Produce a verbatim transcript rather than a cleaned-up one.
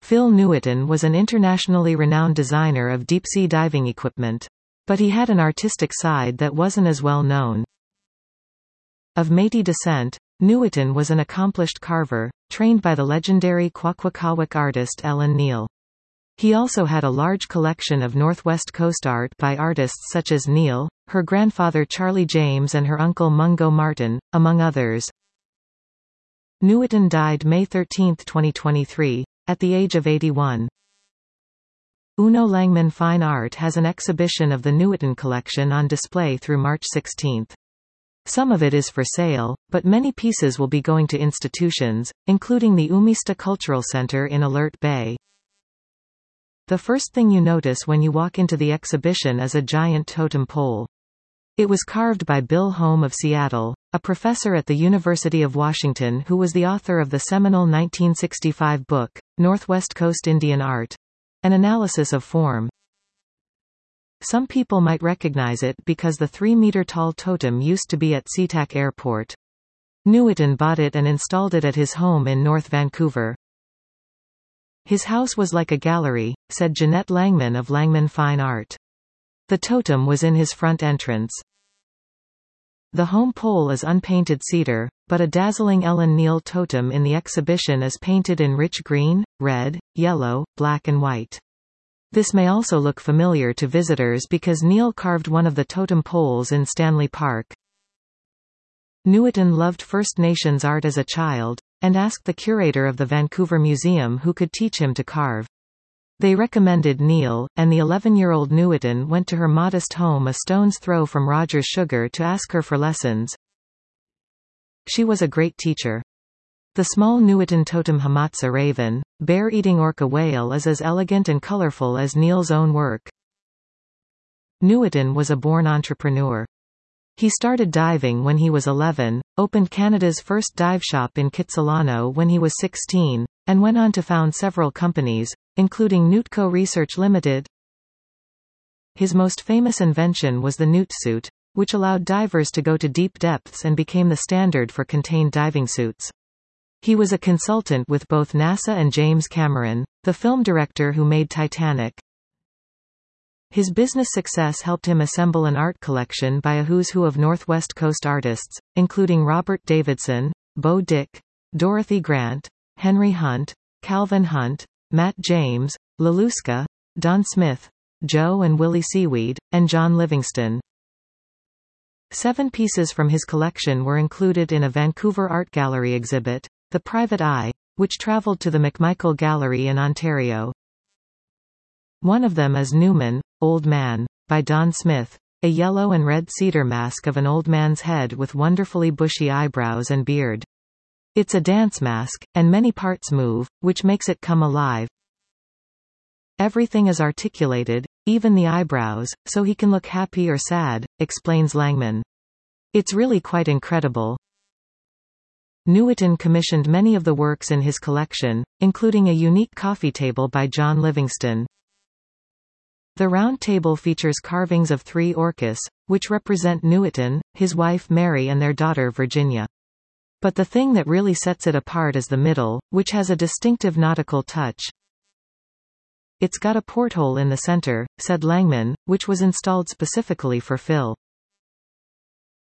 Phil Newitton was an internationally renowned designer of deep-sea diving equipment. But he had an artistic side that wasn't as well known. Of Métis descent, Newitton was an accomplished carver, trained by the legendary Kwakwaka'wakw artist Ellen Neal. He also had a large collection of Northwest Coast art by artists such as Neal, her grandfather Charlie James and her uncle Mungo Martin, among others. Newitton died May thirteenth twenty twenty-three, at the age of eighty-one. Uno Langman Fine Art has an exhibition of the Newitton collection on display through March sixteenth. Some of it is for sale, but many pieces will be going to institutions, including the Umista Cultural Center in Alert Bay. The first thing you notice when you walk into the exhibition is a giant totem pole. It was carved by Bill Holm of Seattle, a professor at the University of Washington who was the author of the seminal nineteen sixty-five book, Northwest Coast Indian Art, an analysis of form. Some people might recognize it because the three-meter-tall totem used to be at SeaTac Airport. Newitton bought it and installed it at his home in North Vancouver. His house was like a gallery, said Jeanette Langman of Langman Fine Art. The totem was in his front entrance. The home pole is unpainted cedar, but a dazzling Ellen Neal totem in the exhibition is painted in rich green, red, yellow, black and white. This may also look familiar to visitors because Neal carved one of the totem poles in Stanley Park. Newitton loved First Nations art as a child, and asked the curator of the Vancouver Museum who could teach him to carve. They recommended Neal, and the eleven-year-old Newitton went to her modest home a stone's throw from Rogers Sugar to ask her for lessons. She was a great teacher. The small Newitton totem Hamatsa raven, bear-eating orca whale is as elegant and colorful as Neal's own work. Newitton was a born entrepreneur. He started diving when he was eleven, opened Canada's first dive shop in Kitsilano when he was sixteen, and went on to found several companies, including Newtco Research Limited. His most famous invention was the Newtsuit, which allowed divers to go to deep depths and became the standard for contained diving suits. He was a consultant with both NASA and James Cameron, the film director who made Titanic. His business success helped him assemble an art collection by a who's who of Northwest Coast artists, including Robert Davidson, Bo Dick, Dorothy Grant, Henry Hunt, Calvin Hunt, Matt James, Laluska, Don Smith, Joe and Willie Seaweed, and John Livingston. Seven pieces from his collection were included in a Vancouver Art Gallery exhibit, The Private Eye, which traveled to the McMichael Gallery in Ontario. One of them is Newman, Old Man, by Don Smith, a yellow and red cedar mask of an old man's head with wonderfully bushy eyebrows and beard. It's a dance mask, and many parts move, which makes it come alive. Everything is articulated, even the eyebrows, so he can look happy or sad, explains Langman. It's really quite incredible. Newitton commissioned many of the works in his collection, including a unique coffee table by John Livingston. The round table features carvings of three orcas, which represent Newitton, his wife Mary and their daughter Virginia. But the thing that really sets it apart is the middle, which has a distinctive nautical touch. It's got a porthole in the center, said Langman, which was installed specifically for Phil.